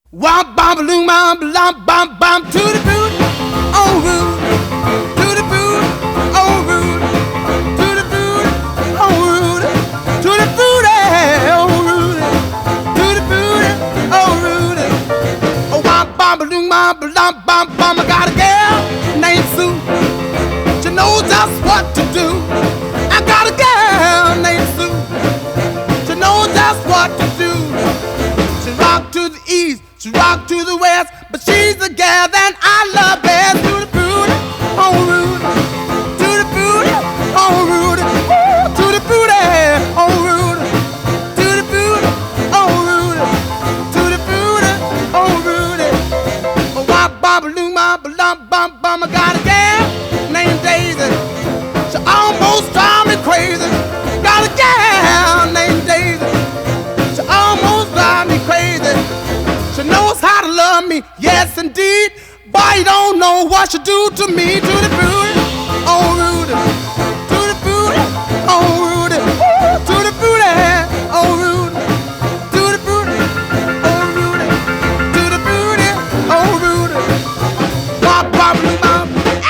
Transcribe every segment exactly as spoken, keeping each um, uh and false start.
Womp bom loom bom bom bom bom to the boot, on root, to the boot, on root, to the boot, on root, to the boot, on root, to the boot, on root. Oh, womp bom loom bom bom bom bom. I got a girl named Sue. She knows just what to do. I got a girl named Sue. She knows just what to do. She rock to the east. She rock to the west, but she's the gal that I love best. To the booty, on root, to the booty, on root, to the booty, on root, to the booty, on root, to the booty, on root. Oh, wop, bop, loom, bop, lump, bum, bum. I got a gal named Daisy. She almost drive me crazy. Got a gal named Daisy. She almost drive me crazy. She knows how to love me, yes indeed. Boy, you don't know what she do to me. To the booty, on Rudy. To the booty, on Rudy. To the booty, on Rudy. To the booty, on Rudy. To the booty, on Rudy. Bop, bop, bop.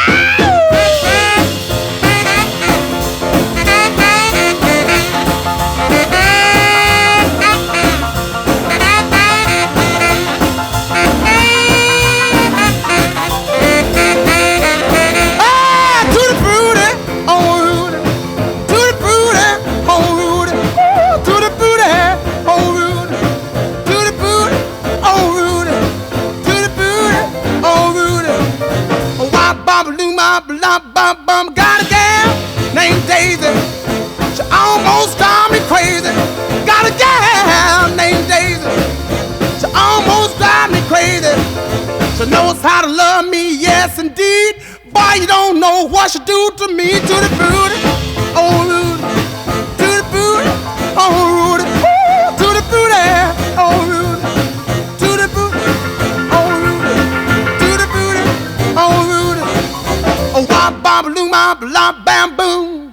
Bum, bum, bum. Got a gal named Daisy. She almost drive me crazy. Got a gal named Daisy. She almost drive me crazy. She knows how to love me, yes indeed. Boy, you don't know what she do to me. To the booty, oh Rudy. To the booty, oh Rudy. To the booty, oh Rudy. To the booty, oh Rudy. To the booty, oh Rudy. Oh, wop, bop, loom, bop, lop, bam, boom.